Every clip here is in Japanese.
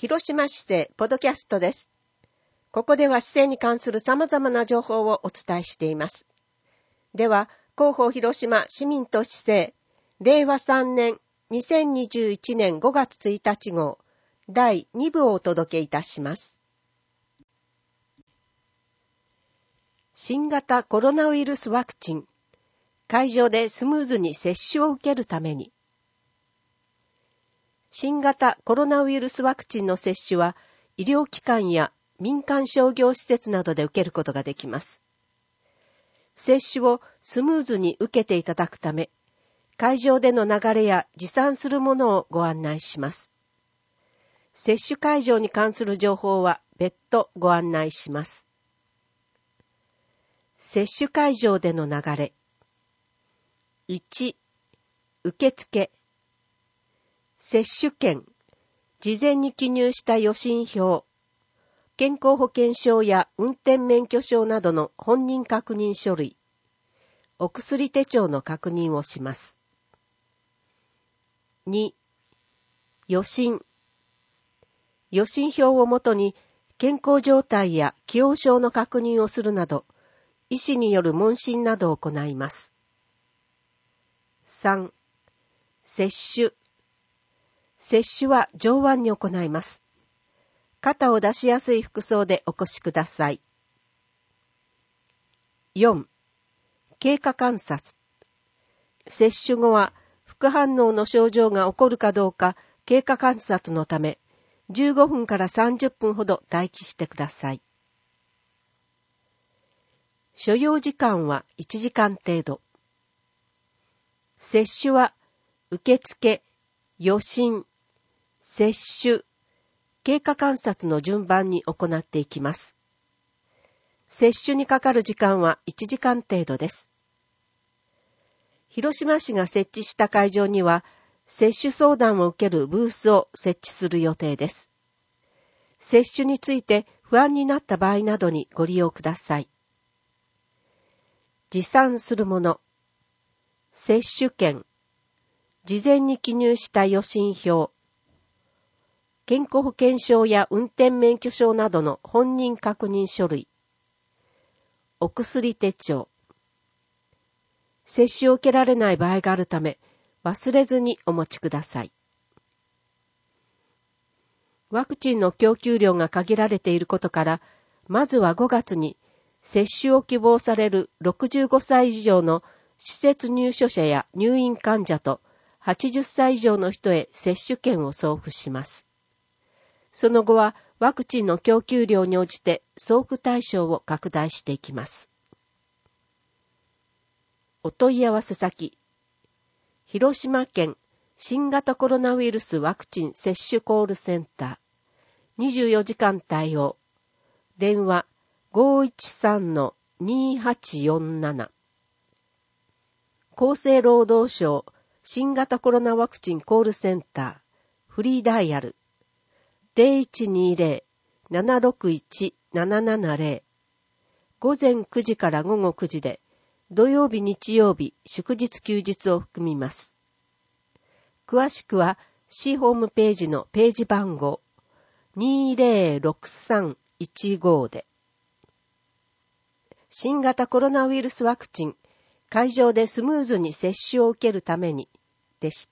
広島市政ポドキャストです。ここでは市政に関する様々な情報をお伝えしています。では、広報広島市民と市政、令和3年2021年5月1日号、第2部をお届けいたします。新型コロナウイルスワクチン、会場でスムーズに接種を受けるために。新型コロナウイルスワクチンの接種は、医療機関や民間商業施設などで受けることができます。接種をスムーズに受けていただくため、会場での流れや持参するものをご案内します。接種会場に関する情報は別途ご案内します。接種会場での流れ。1、受付。接種券、事前に記入した予診票、健康保険証や運転免許証などの本人確認書類、お薬手帳の確認をします。2、予診。予診票をもとに健康状態や既往症の確認をするなど、医師による問診などを行います。3、接種。接種は上腕に行います。肩を出しやすい服装でお越しください。4、経過観察。接種後は副反応の症状が起こるかどうか経過観察のため、15分から30分ほど待機してください。所要時間は1時間程度。接種は受付、予診、接種、経過観察の順番に行っていきます。接種にかかる時間は1時間程度です。広島市が設置した会場には、接種相談を受けるブースを設置する予定です。接種について不安になった場合などにご利用ください。持参するもの、接種券、事前に記入した予診票、健康保険証や運転免許証などの本人確認書類、お薬手帳。接種を受けられない場合があるため、忘れずにお持ちください。ワクチンの供給量が限られていることから、まずは5月に接種を希望される65歳以上の施設入所者や入院患者と80歳以上の人へ接種券を送付します。その後はワクチンの供給量に応じて送付対象を拡大していきます。お問い合わせ先、広島県新型コロナウイルスワクチン接種コールセンター、24時間対応、電話 513-2847、厚生労働省新型コロナワクチンコールセンター、フリーダイヤル、0120-761-770、午前9時から午後9時で、土曜日日曜日祝日休日を含みます。詳しくは市ホームページのページ番号206315で。新型コロナウイルスワクチン、会場でスムーズに接種を受けるために、でした。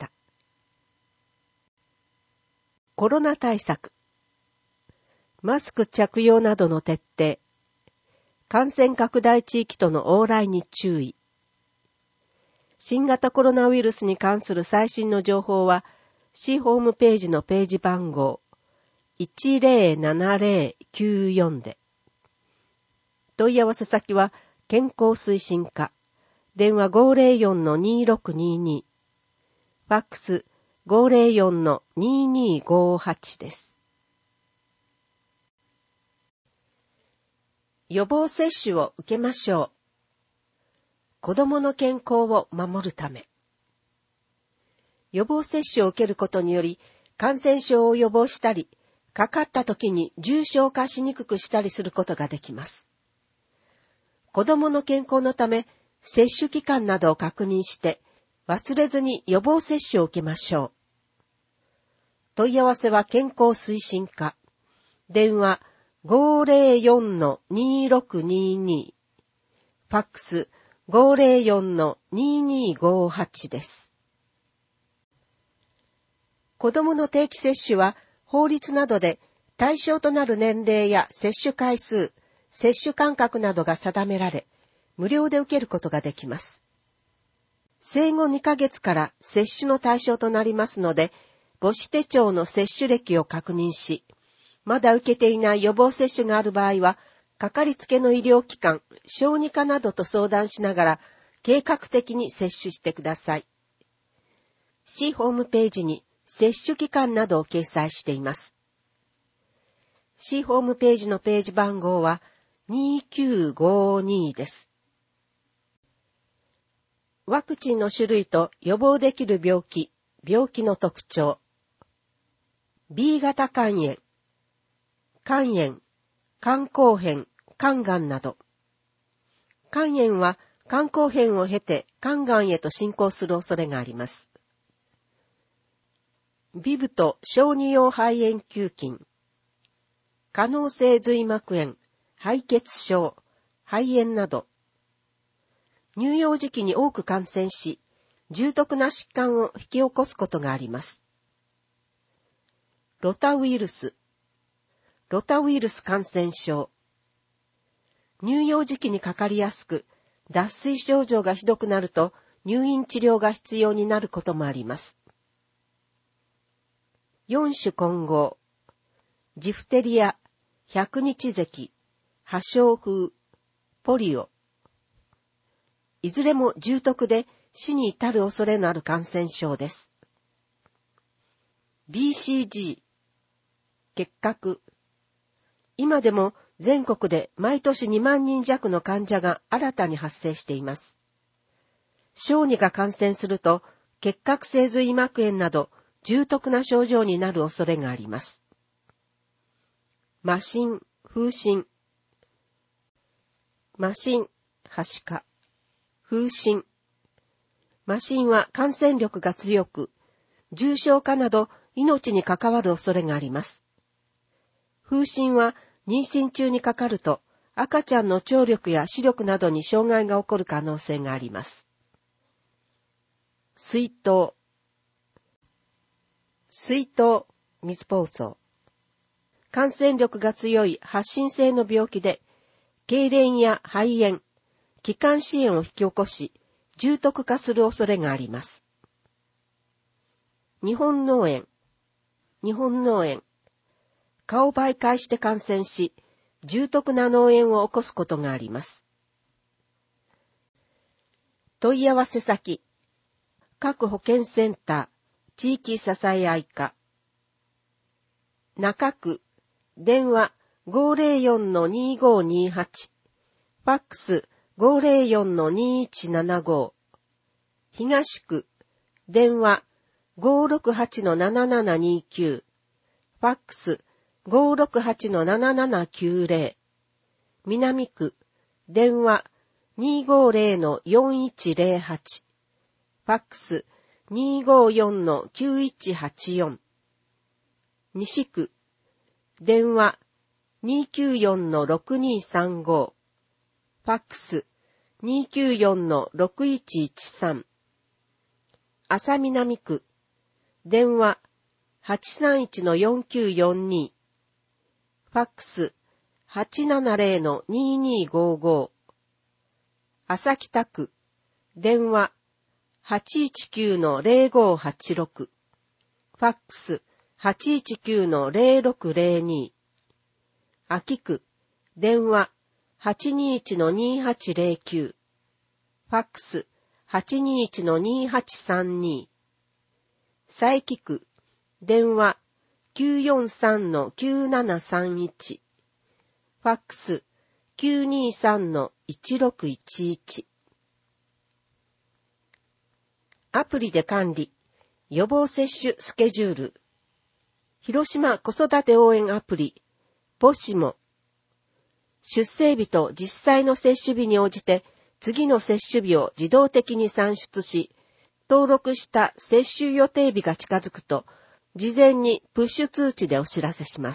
コロナ対策。マスク着用などの徹底。感染拡大地域との往来に注意。新型コロナウイルスに関する最新の情報は、市ホームページのページ番号107094で。問い合わせ先は、健康推進課。電話 504-2622。ファックス 504-2258 です。予防接種を受けましょう。子どもの健康を守るため。予防接種を受けることにより、感染症を予防したり、かかった時に重症化しにくくしたりすることができます。子どもの健康のため、接種期間などを確認して、忘れずに予防接種を受けましょう。 問い合わせは健康推進課。電話 504-2622。ファックス 504-2258 です。子供の定期接種は法律などで対象となる年齢や接種回数、接種間隔などが定められ、無料で受けることができます。生後2ヶ月から接種の対象となりますので、母子手帳の接種歴を確認し、まだ受けていない予防接種がある場合は、かかりつけの医療機関、小児科などと相談しながら、計画的に接種してください。市ホームページに接種期間などを掲載しています。市ホームページのページ番号は2952です。ワクチンの種類と予防できる病気の特徴。B 型肝炎、肝硬変、肝がんなど。肝炎は肝硬変を経て肝がんへと進行する恐れがあります。ビブと小児用肺炎球菌。可能性髄膜炎、敗血症、肺炎など。乳幼児期に多く感染し、重篤な疾患を引き起こすことがあります。ロタウイルス感染症。乳幼児期にかかりやすく、脱水症状がひどくなると入院治療が必要になることもあります。4種混合。ジフテリア、百日咳、破傷風、ポリオ。いずれも重篤で死に至る恐れのある感染症です。BCG、結核。今でも全国で毎年2万人弱の患者が新たに発生しています。小児が感染すると結核性髄膜炎など重篤な症状になる恐れがあります。麻疹、風疹。麻疹、はしか。風疹。麻疹は感染力が強く、重症化など命に関わる恐れがあります。風疹は妊娠中にかかると赤ちゃんの聴力や視力などに障害が起こる可能性があります。水痘、水痘、水疱瘡。感染力が強い発疹性の病気で、痙攣や肺炎、気管支炎を引き起こし、重篤化する恐れがあります。日本脳炎、蚊を媒介して感染し、重篤な脳炎を起こすことがあります。問い合わせ先、各保健センター、地域支え合い課。中区、電話 504-2528、ファックス 504-2175。東区、電話 568-7729、ファックス 568-7790。南区、電話 250-4108、ファックス 254-9184。西区、電話 294-6235、ファックス 294-6113。浅南区、電話 831-4942、ファックス 870-2255。浅北区、電話 819-0586、ファックス 819-0602。秋区、電話 821-2809、ファックス 821-2832。佐伯区、電話 943-9731、ファックス 923-1611。アプリで管理、予防接種スケジュール。広島子育て応援アプリ、ポシモ。出生日と実際の接種日に応じて、次の接種日を自動的に算出し、登録した接種予定日が近づくと、 事前にプッシュ通知でお知らせします。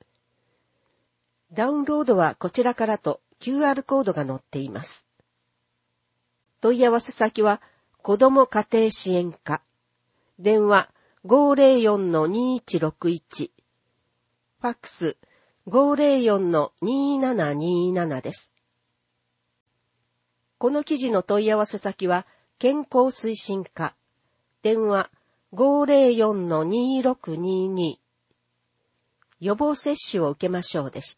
ダウンロードはこちらからと QR コードが載っています。問い合わせ先は、子ども家庭支援課。電話 504-2161。ファックス 504-2727 です。この記事の問い合わせ先は、健康推進課。電話 504-2622。予防接種を受けましょうでした。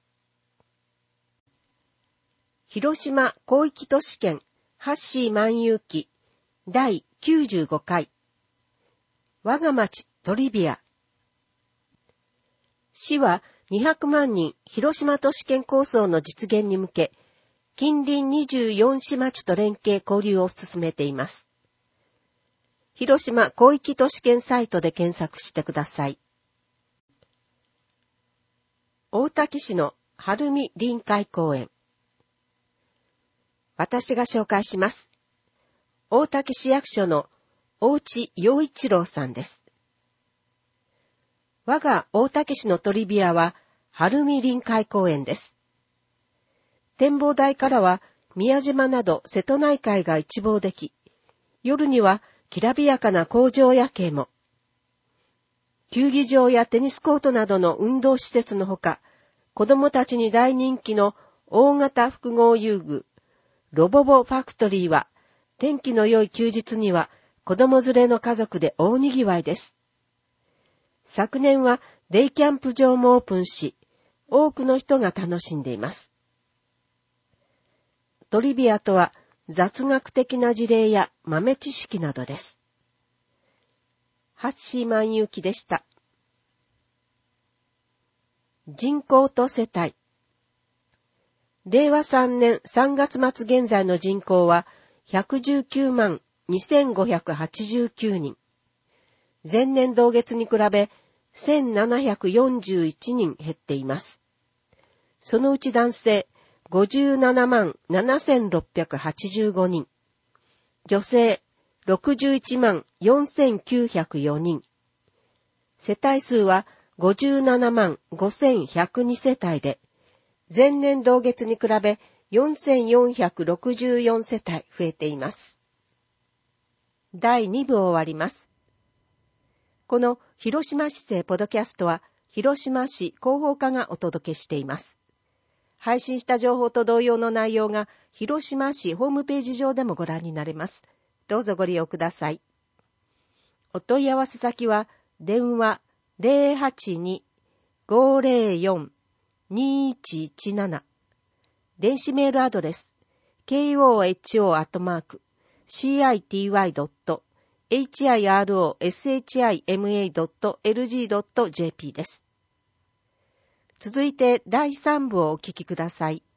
広島広域都市圏ハッシー万有記第95回。我が町トリビア。市は200万人広島都市圏構想の実現に向け、近隣24市町と連携交流を進めています。広島広域都市圏サイトで検索してください。大滝市の晴海臨海公園。私が紹介します。大滝市役所の大地陽一郎さんです。我が大滝市のトリビアは晴海臨海公園です。展望台からは宮島など瀬戸内海が一望でき、夜にはきらびやかな工場夜景も。球技場やテニスコートなどの運動施設のほか、子供たちに大人気の大型複合遊具、ロボボファクトリーは、天気の良い休日には子供連れの家族で大にぎわいです。昨年はデイキャンプ場もオープンし、多くの人が楽しんでいます。トリビアとは雑学的な事例や豆知識などです。ハッシー万有記でした。人口と世帯。令和3年3月末現在の人口は119万2589人。前年同月に比べ1741人減っています。そのうち男性57万7685人。女性61万4904人。世帯数は57万5102世帯で、前年同月に比べ4464世帯増えています。第2部を終わります。この広島市政ポドキャストは広島市広報課がお届けしています。配信した情報と同様の内容が広島市ホームページ上でもご覧になれます。どうぞご利用ください。お問い合わせ先は電話 082-504-2117 電子メールアドレス koho@city.hirosHIMA.lg.jp です。続いて第3部をお聞きください。